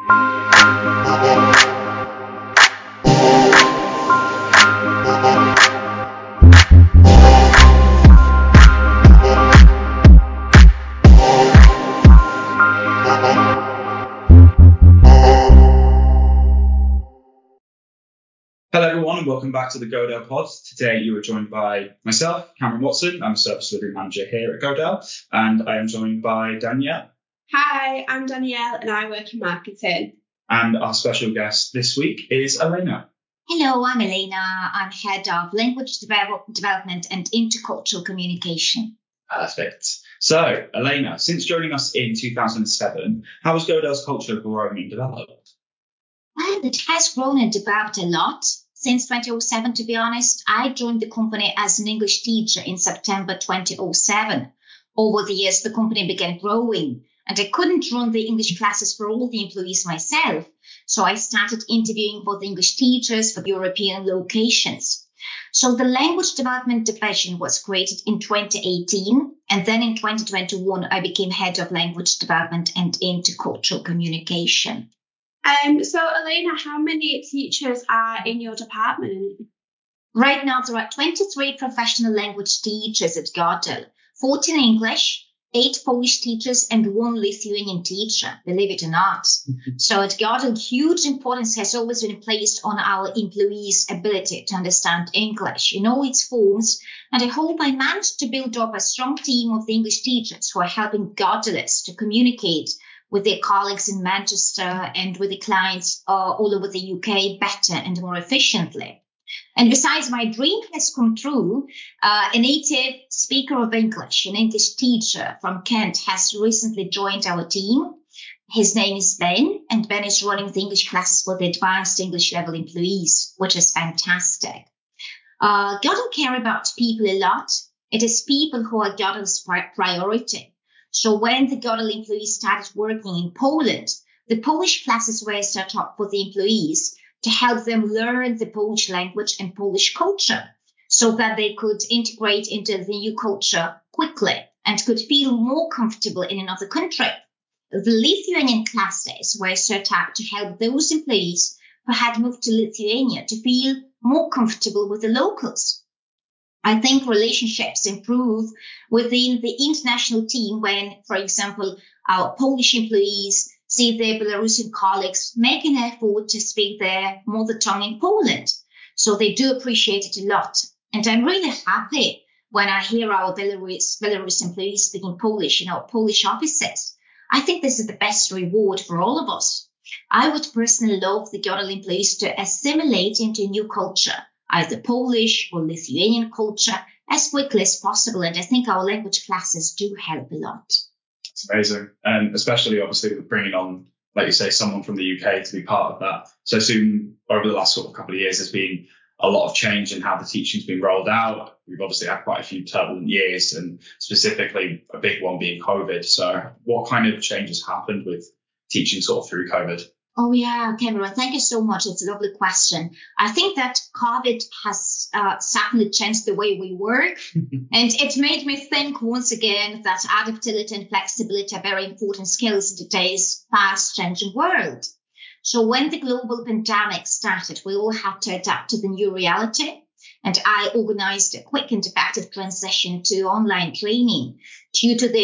Hello everyone and welcome back to the Godel Pod. Today you are joined by myself, Cameron Watson. I'm a Service Delivery Manager here at Godel, and I am joined by Danielle. Hi, I'm Danielle and I work in marketing. And our special guest this week is Elena. Hello, I'm Elena. I'm Head of Language Development and Intercultural Communication. Perfect. So, Elena, since joining us in 2007, how has Godel's culture grown and developed? Well, it has grown and developed a lot. Since 2007, to be honest, I joined the company as an English teacher in September 2007. Over the years, the company began growing, and I couldn't run the English classes for all the employees myself. So I started interviewing for the English teachers for European locations. So the Language Development Division was created in 2018, and then in 2021, I became Head of Language Development and Intercultural Communication. So, Elena, how many teachers are in your department? Right now, there are 23 professional language teachers at Godel, 14 English, 8 Polish teachers, and 1 Lithuanian teacher, believe it or not. So at Godel, huge importance has always been placed on our employees' ability to understand English in all its forms, and I hope I managed to build up a strong team of the English teachers who are helping Godelers to communicate with their colleagues in Manchester and with the clients all over the UK better and more efficiently. And besides, my dream has come true. A native speaker of English, an English teacher from Kent, has recently joined our team. His name is Ben, and Ben is running the English classes for the advanced English level employees, which is fantastic. Godel care about people a lot. It is people who are Godel's priority. So when the Godel employees started working in Poland, the Polish classes were set up for the employees to help them learn the Polish language and Polish culture so that they could integrate into the new culture quickly and could feel more comfortable in another country. The Lithuanian classes were set up to help those employees who had moved to Lithuania to feel more comfortable with the locals. I think relationships improve within the international team when, for example, our Polish employees see their Belarusian colleagues make an effort to speak their mother tongue in Poland. So they do appreciate it a lot. And I'm really happy when I hear our Belarus employees speaking Polish in our Polish offices. I think this is the best reward for all of us. I would personally love the Godel employees to assimilate into a new culture, either Polish or Lithuanian culture, as quickly as possible. And I think our language classes do help a lot. It's amazing. And especially, obviously, with bringing on, like you say, someone from the UK to be part of that. So soon, over the last sort of couple of years, there's been a lot of change in how the teaching's been rolled out. We've obviously had quite a few turbulent years, and specifically a big one being COVID. So what kind of changes happened with teaching sort of through COVID? Oh, yeah, Cameron, thank you so much. It's a lovely question. I think that COVID has certainly changed the way we work. And it made me think once again that adaptability and flexibility are very important skills in today's fast-changing world. So when the global pandemic started, we all had to adapt to the new reality. And I organized a quick and effective transition to online training due to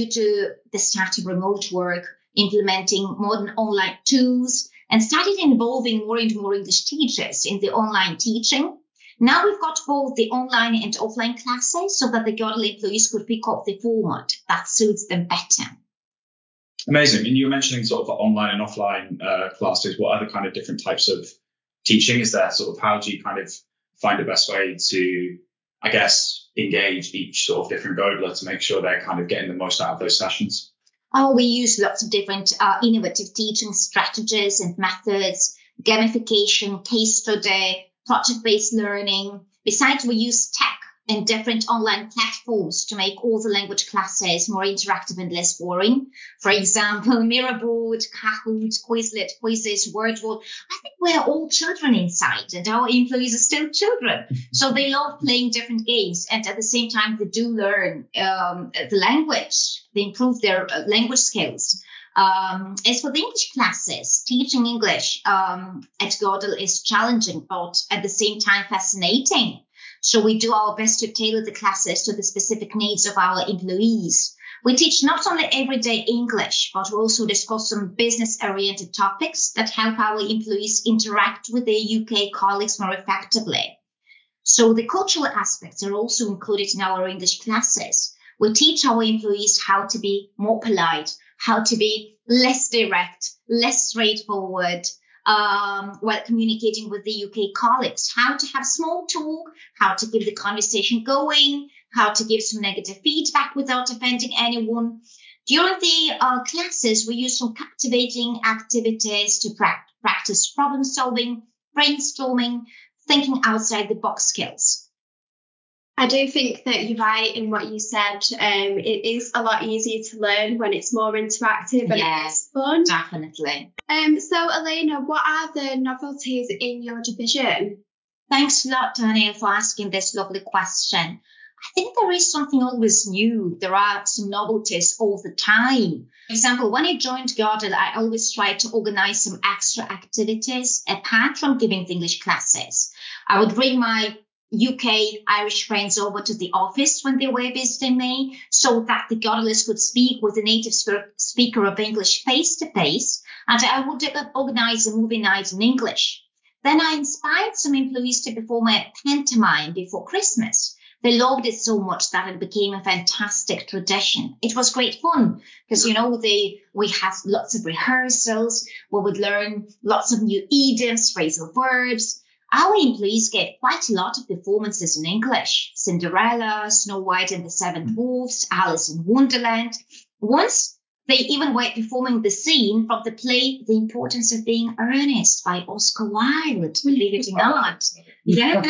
the start of remote work, implementing modern online tools, and started involving more and more English teachers in the online teaching. Now we've got both the online and offline classes so that the Godel employees could pick up the format that suits them better. Amazing. And you were mentioning sort of online and offline classes. What other kind of different types of teaching is there? Sort of how do you kind of find the best way to, I guess, engage each sort of different Godeler to make sure they're kind of getting the most out of those sessions? Oh, we use lots of different innovative teaching strategies and methods, gamification, case study, project-based learning. Besides, we use tech and different online platforms to make all the language classes more interactive and less boring. For example, Miraboard, Kahoot, Quizlet, Quizzes, Wordwall. I think we're all children inside, and our employees are still children. So they love playing different games, and at the same time, they do learn the language. They improve their language skills. As for the English classes, teaching English at Godel is challenging, but at the same time fascinating. So we do our best to tailor the classes to the specific needs of our employees. We teach not only everyday English, but we also discuss some business-oriented topics that help our employees interact with their UK colleagues more effectively. So the cultural aspects are also included in our English classes. We teach our employees how to be more polite, how to be less direct, less straightforward, while communicating with the UK colleagues, how to have small talk, how to keep the conversation going, how to give some negative feedback without offending anyone. During the classes, we use some captivating activities to practice problem solving, brainstorming, thinking outside the box skills. I do think that you're right in what you said. It is a lot easier to learn when it's more interactive and it's fun. Definitely. So, Elena, what are the novelties in your division? Thanks a lot, Daniel, for asking this lovely question. I think there is something always new. There are some novelties all the time. For example, when I joined Godel, I always tried to organize some extra activities apart from giving the English classes. I would bring my UK Irish friends over to the office when they were visiting me so that the Godelers could speak with a native speaker of English face to face, and I would organize a movie night in English. Then I inspired some employees to perform a pantomime before Christmas. They loved it so much that it became a fantastic tradition. It was great fun because, we had lots of rehearsals. We would learn lots of new idioms, phrasal verbs. Our employees gave quite a lot of performances in English. Cinderella, Snow White and the Seven Dwarfs, Alice in Wonderland. Once they even were performing the scene from the play The Importance of Being Earnest by Oscar Wilde, believe it or not. Yeah.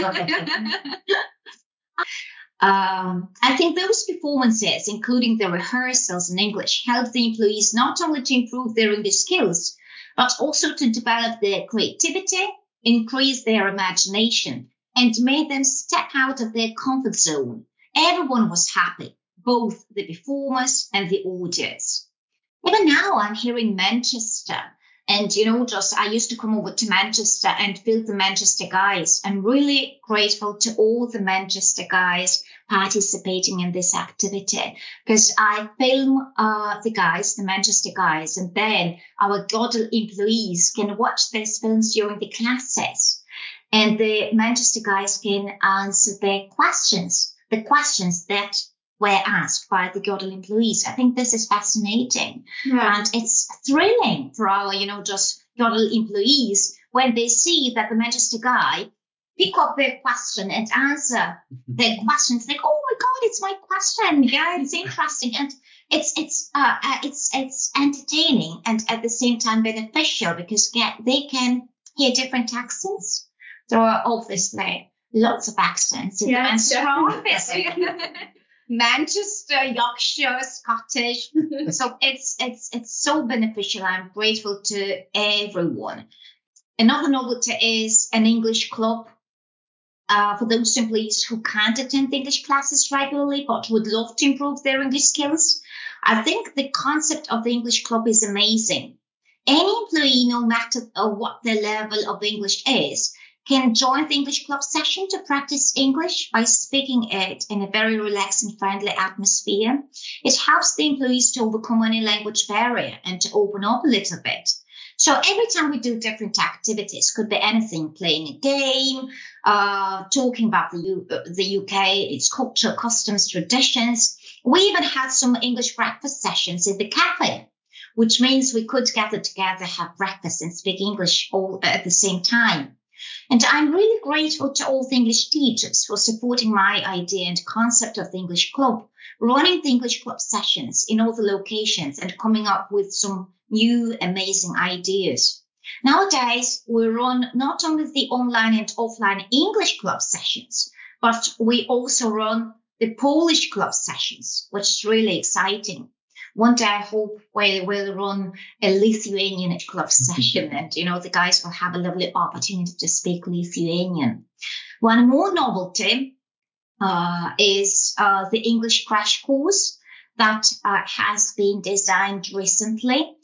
I think those performances, including the rehearsals in English, helped the employees not only to improve their English skills, but also to develop their creativity, increase their imagination, and made them step out of their comfort zone. Everyone was happy, both the performers and the audience. Even now, I'm here in Manchester. And, I used to come over to Manchester and film the Manchester guys. I'm really grateful to all the Manchester guys participating in this activity because I film the Manchester guys, and then our Godel employees can watch these films during the classes. And the Manchester guys can answer the questions that were asked by the Godel employees. I think this is fascinating. Yeah. And it's thrilling for our, Godel employees when they see that the Manchester guy pick up their question and answer their questions. Like, oh my God, it's my question. Yeah, it's interesting. And it's entertaining and at the same time beneficial because they can hear different accents. There are obviously lots of accents in the Manchester office. Manchester, Yorkshire, Scottish. So it's so beneficial. I'm grateful to everyone. Another novelty is an English club for those employees who can't attend English classes regularly but would love to improve their English skills. I think the concept of the English club is amazing. Any employee, no matter what their level of English is, can join the English club session to practice English by speaking it in a very relaxed and friendly atmosphere. It helps the employees to overcome any language barrier and to open up a little bit. So every time we do different activities, could be anything, playing a game, talking about the UK, its culture, customs, traditions. We even had some English breakfast sessions in the cafe, which means we could gather together, have breakfast and speak English all at the same time. And I'm really grateful to all the English teachers for supporting my idea and concept of the English club, running the English club sessions in all the locations and coming up with some new amazing ideas. Nowadays, we run not only the online and offline English club sessions, but we also run the Polish club sessions, which is really exciting. One day, I hope we will run a Lithuanian club session and, the guys will have a lovely opportunity to speak Lithuanian. One more novelty is the English crash course that has been designed recently.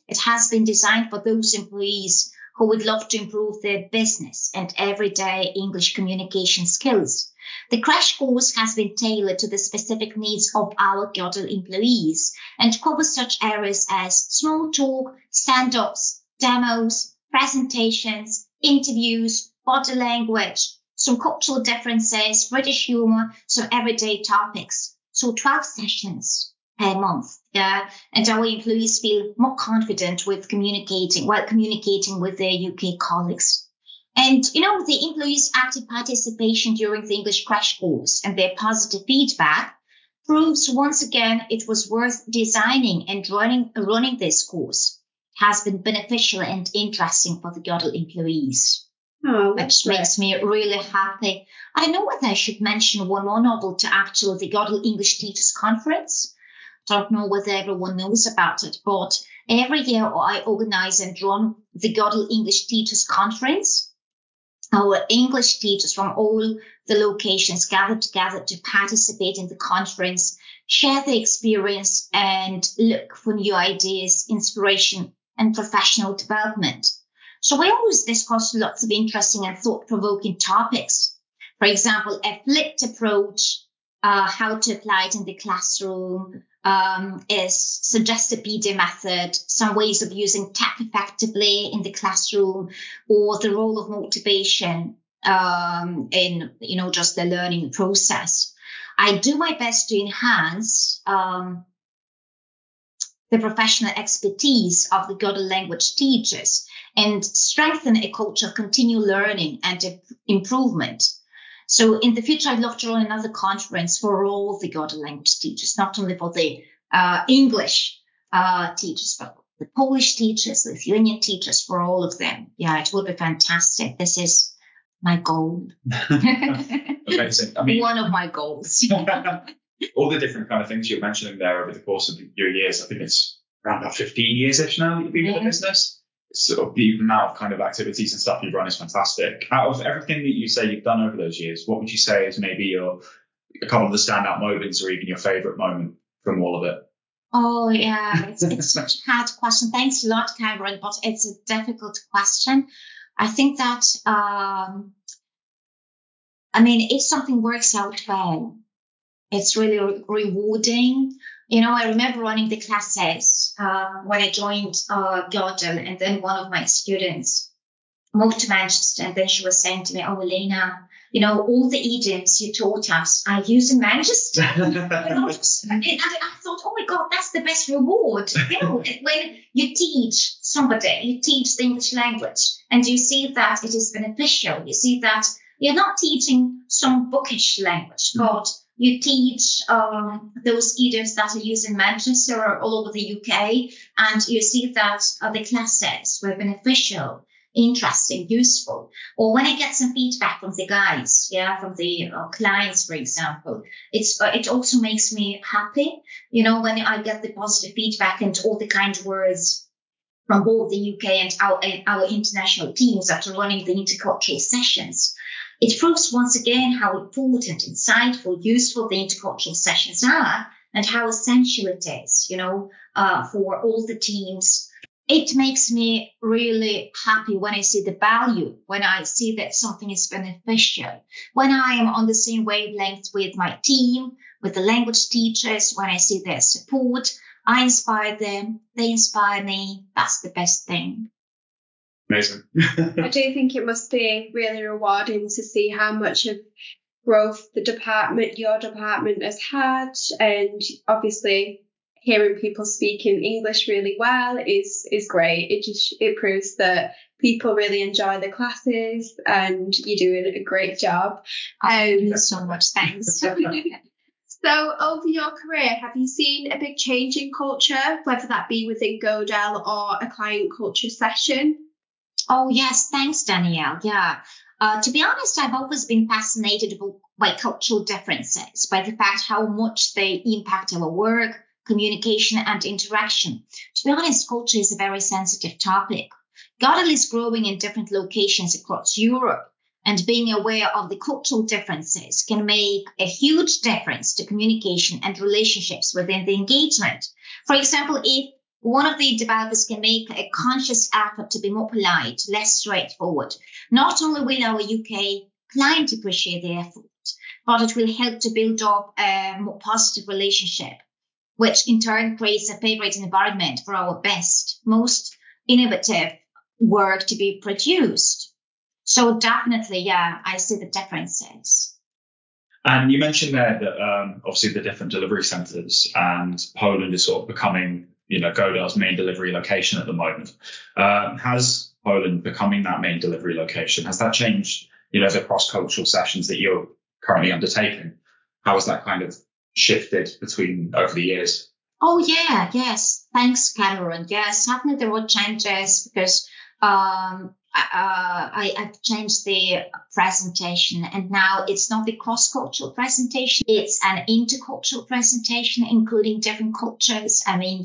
It has been designed for those employees who would love to improve their business and everyday English communication skills. The crash course has been tailored to the specific needs of our Gödel employees and covers such areas as small talk, stand-ups, demos, presentations, interviews, body language, some cultural differences, British humor, some everyday topics. So 12 sessions per month. Yeah. And our employees feel more confident with communicating with their UK colleagues. And, the employees' active participation during the English crash course and their positive feedback proves once again it was worth designing and running this course. It has been beneficial and interesting for the Gödel employees. Oh, which makes me really happy. I don't know whether I should mention one more novel to actually the Gödel English Teachers Conference. Don't know whether everyone knows about it, but every year I organize and run the Gödel English Teachers Conference. Our English teachers from all the locations gather together to participate in the conference, share their experience, and look for new ideas, inspiration, and professional development. So we always discuss lots of interesting and thought-provoking topics. For example, a flipped approach, how to apply it in the classroom, is Suggestopedia method, some ways of using tech effectively in the classroom, or the role of motivation in, just the learning process. I do my best to enhance the professional expertise of the Gödel language teachers and strengthen a culture of continual learning and improvement. So in the future, I'd love to run another conference for all the Gödel language teachers, not only for the English teachers, but the Polish teachers, Lithuanian teachers, for all of them. Yeah, it would be fantastic. This is my goal. Amazing. I mean, one of my goals. All the different kind of things you're mentioning there over the course of your years, I think it's around about 15 years-ish now that you've been in the business. So the amount of kind of activities and stuff you've run is fantastic. Out of everything that you say you've done over those years, what would you say is maybe a couple of the standout moments or even your favorite moment from all of it? Oh, yeah, it's such a hard question. Thanks a lot, Cameron, but it's a difficult question. I think that, if something works out well, it's really rewarding. I remember running the classes when I joined Gödel, and then one of my students moved to Manchester, and then she was saying to me, "Oh, Elena, all the idioms you taught us I use in Manchester." And I thought, oh my God, that's the best reward. When you teach somebody, you teach the English language, and you see that it is beneficial. You see that you're not teaching some bookish language, but you teach those idioms that are used in Manchester or all over the UK, and you see that the classes were beneficial, interesting, useful. Or when I get some feedback from the guys, from the clients, for example, it also makes me happy, when I get the positive feedback and all the kind words from both the UK and our international teams that are running the intercultural sessions. It proves once again how important, insightful, useful the intercultural sessions are and how essential it is, for all the teams. It makes me really happy when I see the value, when I see that something is beneficial, when I am on the same wavelength with my team, with the language teachers, when I see their support, I inspire them, they inspire me. That's the best thing. Amazing. I do think it must be really rewarding to see how much of growth your department has had, and obviously hearing people speaking English really well is great. It proves that people really enjoy the classes and you're doing a great job. Thank you so much. Thanks. So over your career, have you seen a big change in culture, whether that be within Gödel or a client culture session? Oh, yes. Thanks, Danielle. Yeah. To be honest, I've always been fascinated by cultural differences, by the fact how much they impact our work, communication, and interaction. To be honest, culture is a very sensitive topic. Gödel is growing in different locations across Europe, and being aware of the cultural differences can make a huge difference to communication and relationships within the engagement. For example, if one of the developers can make a conscious effort to be more polite, less straightforward, not only will our UK client appreciate the effort, but it will help to build up a more positive relationship, which in turn creates a favorite environment for our best, most innovative work to be produced. So definitely, yeah, I see the differences. And you mentioned there that obviously the different delivery centres, and Poland is sort of becoming, Godal's main delivery location at the moment. Has Poland becoming that main delivery location, has that changed, the cross-cultural sessions that you're currently undertaking? How has that kind of shifted over the years? Oh, yeah, yes. Thanks, Cameron. Yes, certainly there were changes because I've changed the presentation, and now it's not the cross-cultural presentation. It's an intercultural presentation, including different cultures. I mean,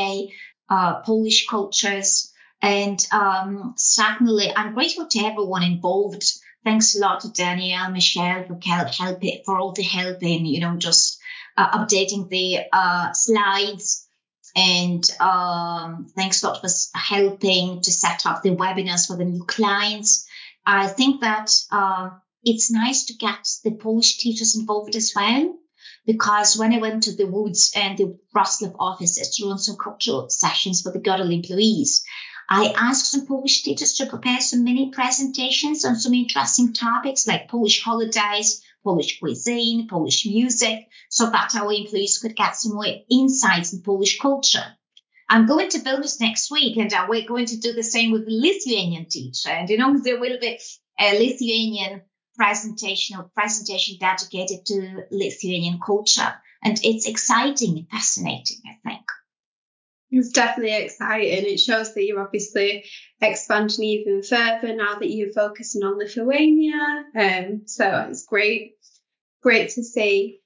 UK, Polish cultures. And certainly I'm grateful to everyone involved. Thanks a lot to Danielle, Michelle for all the help in, just updating the slides. And thanks a lot for helping to set up the webinars for the new clients. I think that it's nice to get the Polish teachers involved as well, because when I went to the Woods and the Wrocław offices to run some cultural sessions for the Godel employees, I asked some Polish teachers to prepare some mini presentations on some interesting topics like Polish holidays, Polish cuisine, Polish music, so that our employees could get some more insights in Polish culture. I'm going to Vilnius next week, and we're going to do the same with the Lithuanian teacher. And, there will be a Lithuanian presentation dedicated to Lithuanian culture. And it's exciting and fascinating, I think. It's definitely exciting. It shows that you're obviously expanding even further now that you're focusing on Lithuania. So it's great to see.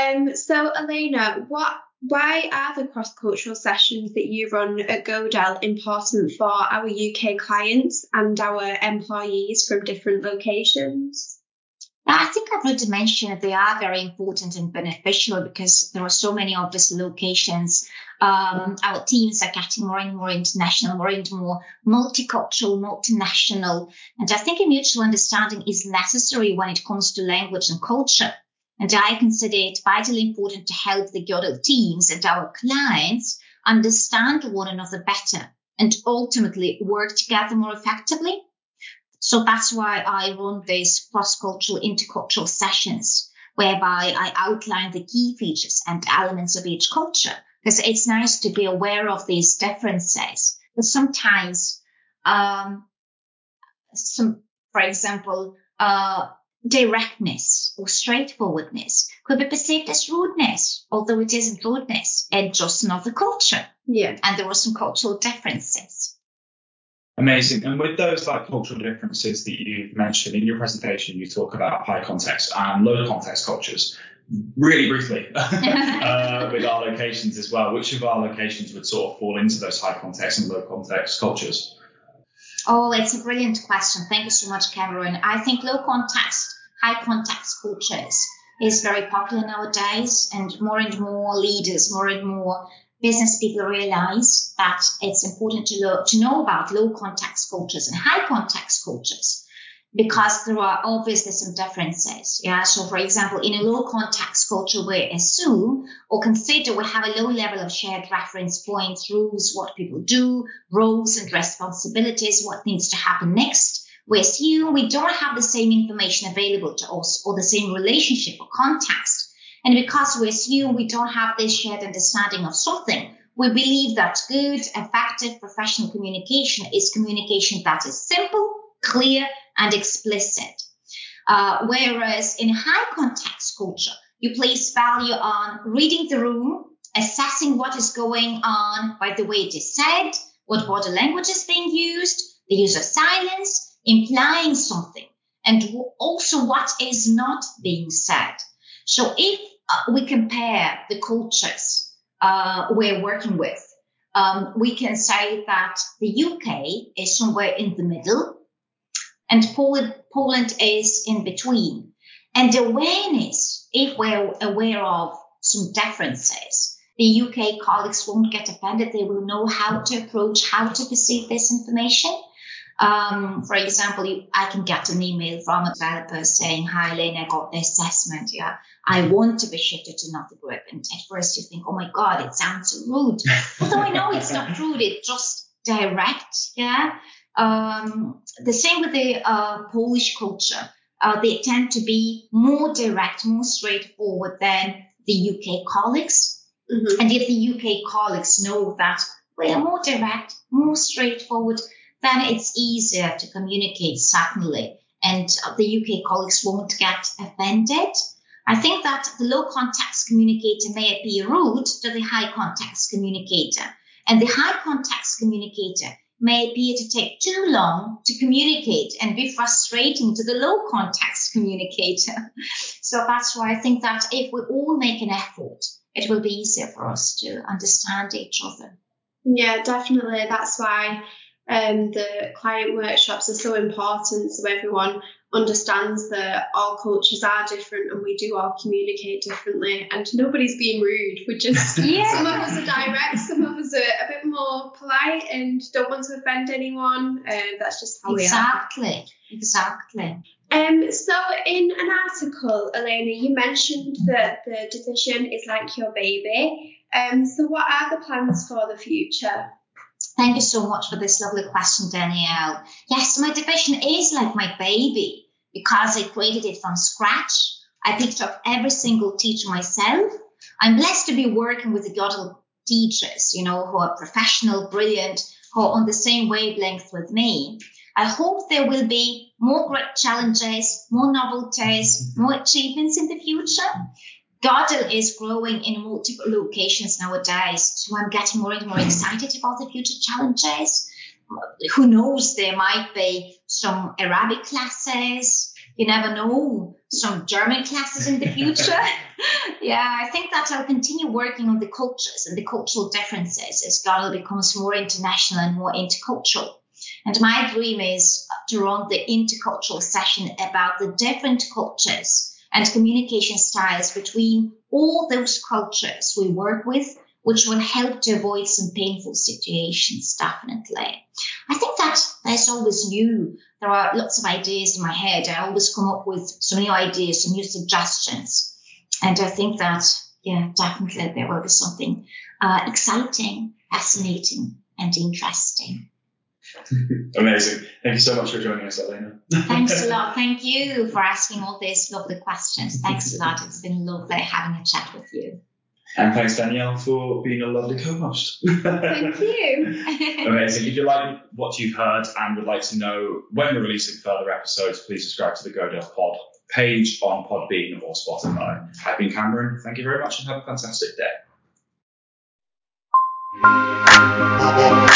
So Elena, why are the cross-cultural sessions that you run at Godel important for our UK clients and our employees from different locations? I think I've already mentioned they are very important and beneficial because there are so many of these locations. Our teams are getting more and more international, more and more multicultural, multinational. And I think a mutual understanding is necessary when it comes to language and culture. And I consider it vitally important to help the Godel teams and our clients understand one another better and ultimately work together more effectively. So that's why I run these cross-cultural, intercultural sessions, whereby I outline the key features and elements of each culture, because it's nice to be aware of these differences. But sometimes, for example, directness or straightforwardness could be perceived as rudeness, although it isn't rudeness, it's just another culture. Yeah. And there are some cultural differences. Amazing. And with those cultural differences that you mentioned in your presentation, you talk about high context and low context cultures. Really briefly, with our locations as well, which of our locations would sort of fall into those high context and low context cultures? Oh, it's a brilliant question. Thank you so much, Cameron. I think low context, high context cultures is very popular nowadays, and more leaders, more and more business people realize that it's important to know about low context cultures and high context cultures, because there are obviously some differences. Yeah. So for example, in a low context culture, we assume or consider we have a low level of shared reference points, rules, what people do, roles and responsibilities, what needs to happen next. We assume we don't have the same information available to us or the same relationship or context. And because we assume we don't have this shared understanding of something, we believe that good, effective professional communication is communication that is simple, clear, and explicit. Whereas in high context culture, you place value on reading the room, assessing what is going on by the way it is said, what body language is being used, the use of silence, implying something, and also what is not being said. So if we compare the cultures we're working with, we can say that the UK is somewhere in the middle, and Poland is in between. And awareness, if we're aware of some differences, the UK colleagues won't get offended. They will know how to approach, how to perceive this information. For example, I can get an email from a developer saying, "Hi, Elaine, I got the assessment. Yeah, I want to be shifted to another group." And at first you think, "Oh my God, it sounds so rude." Although I know it's not rude, it's just direct. Yeah. The same with the Polish culture. They tend to be more direct, more straightforward than the UK colleagues. Mm-hmm. And if the UK colleagues know that we are more direct, more straightforward, then it's easier to communicate, certainly. And the UK colleagues won't get offended. I think that the low context communicator may appear rude to the high context communicator. And the high context communicator may appear to take too long to communicate and be frustrating to the low context communicator. So that's why I think that if we all make an effort, it will be easier for us to understand each other. Yeah, definitely. That's why the client workshops are so important, so everyone understands that all cultures are different and we do all communicate differently, and nobody's being rude. We're just some of us are direct, some of us are a bit more polite and don't want to offend anyone. That's just how we are. Exactly. So in an article, Elena, you mentioned that the division is like your baby. So what are the plans for the future? Thank you so much for this lovely question, Danielle. Yes, my division is like my baby because I created it from scratch. I picked up every single teacher myself. I'm blessed to be working with the Gödel teachers, who are professional, brilliant, who are on the same wavelength with me. I hope there will be more great challenges, more novelties, more achievements in the future. Gödel is growing in multiple locations nowadays, so I'm getting more and more excited about the future challenges. Who knows, there might be some Arabic classes, you never know, some German classes in the future. Yeah, I think that I'll continue working on the cultures and the cultural differences as Gödel becomes more international and more intercultural. And my dream is to run the intercultural session about the different cultures and communication styles between all those cultures we work with, which will help to avoid some painful situations, definitely. I think that there's always new. There are lots of ideas in my head. I always come up with some new ideas, some new suggestions. And I think that, definitely there will be something exciting, fascinating, and interesting. Amazing. Thank you so much for joining us, Elena. Thanks a lot. Thank you for asking all these lovely questions. Thanks a lot. It's been lovely having a chat with you. And thanks, Danielle, for being a lovely co-host. Thank you. Amazing. If you like what you've heard and would like to know when we're releasing further episodes, please subscribe to the Gödel Pod page on Podbean or Spotify. I've been Cameron. Thank you very much and have a fantastic day.